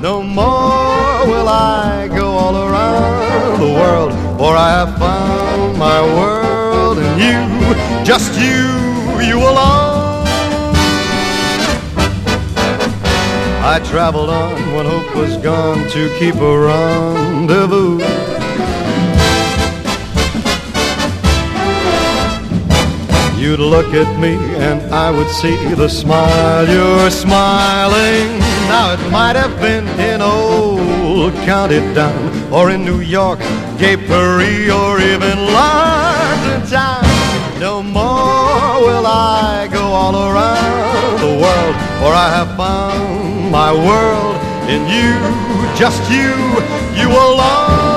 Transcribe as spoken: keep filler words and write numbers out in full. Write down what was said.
No more will I go all around the world, for I have found my world in you, just you, you alone. I traveled on when hope was gone to keep a rendezvous. You'd look at me and I would see the smile you're smiling. Now it might have been in old County Down, or in New York, Gay Paris, or even London town. No more will I go all around the world, for I have found my world in you, just you, you alone.